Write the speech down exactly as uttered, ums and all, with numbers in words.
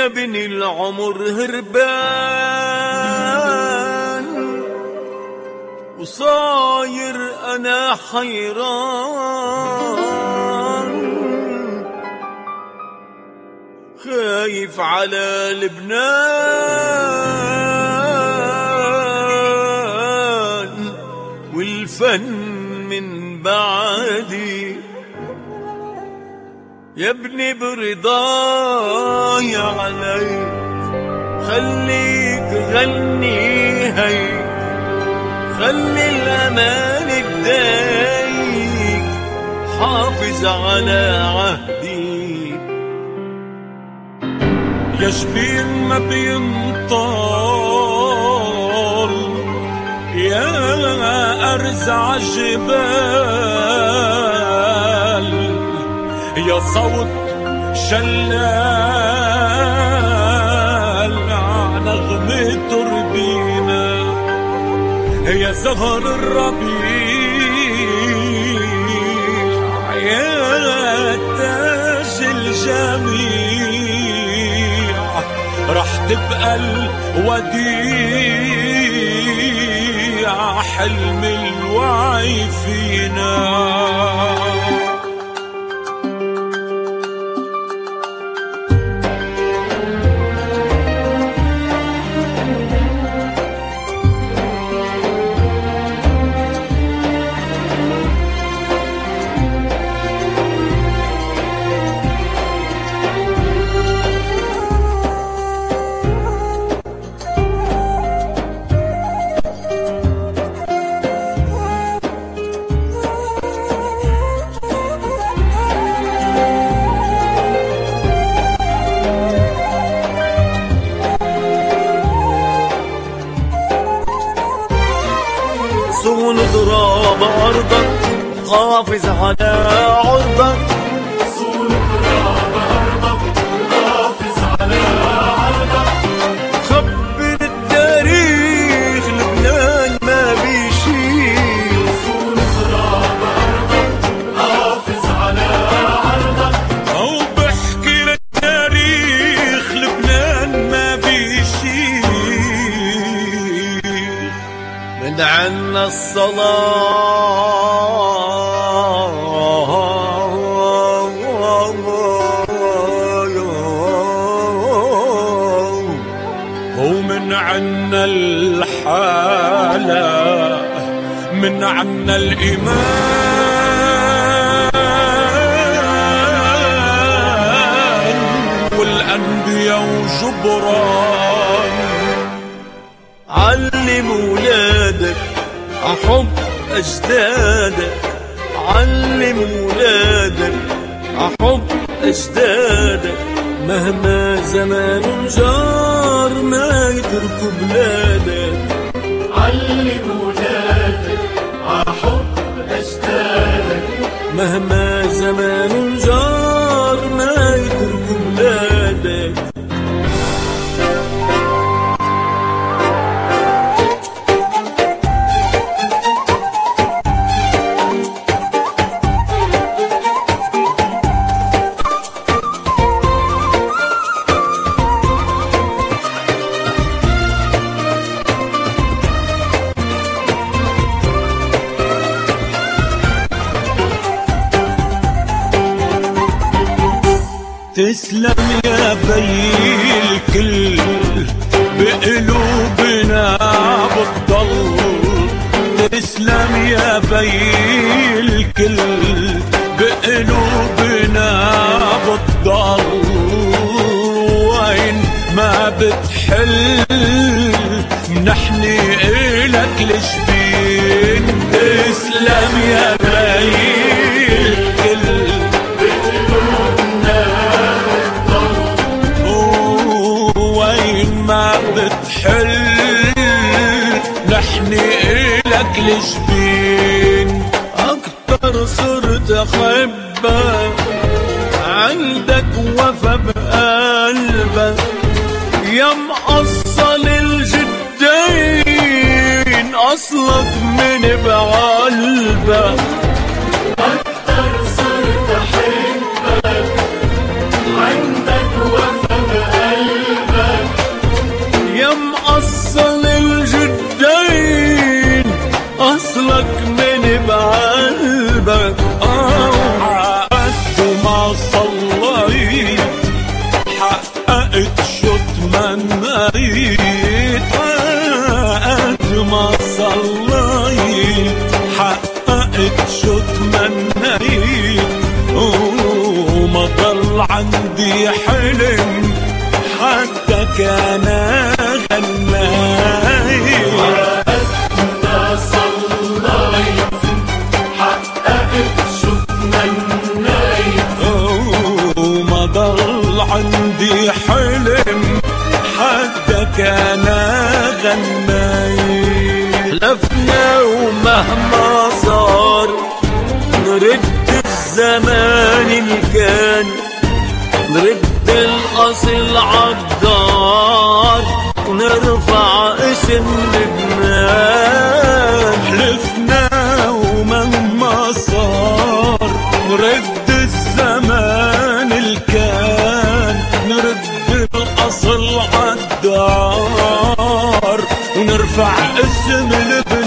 بني العمر هربان وصاير أنا حيران، خايف على لبنان والفن من بعدي. يا ابني برضاي عليك خليك غني هيك، خلي الأمان بدايك حافظ على عهدي. يا جبين ما بينطال يا أرزع الجبال، يا صوت شلال نغمة تربينا، يا زهر الربيع يا تاج الجميع، رح تبقى الوديع حلم الوعي فينا. صون تراب أرضك حافظ على عرضك، صون تراب أرضك حافظ على عرضك، خبر التاريخ لبنان ما بيشيل. صون تراب أرضك حافظ على عرضك، أو بحكي للتاريخ لبنان ما بيشيل. من عنا الصلاة ومن عنا الحالة، من عنا الإيمان والأنبياء وجبران. علم ولادك أحب أجدادك، علم ولادك أحب أجدادك، مهما زمان جار ما يتركوا بلادك. علم ولادك أحب أجدادك، مهما زمان جار ما يتركوا بلادك. تسلم يا بي الكل بقلوبنا بتضل، تسلم يا بي الكل بقلوبنا بتضل، وين ما بتحل منحني إلك الجبين. تسلم يا بي الكل ما بتحل نحني إلك الجبين. أكتر صرت أحبك عندك وفا بقلبك، يا مقصل الجدين أصلك من بقلبك. أكتر صرت أحبك عندك وفا بقلبك، المايل. حلفنا ومهما صار نرد الزمان اللي كان، نرد الأصل عالدار ونرفع اسم لبنان. حلفنا ومهما صار نرد الزمان اللي كان، نرد الأصل عالدار ونرفع اسم لبنان.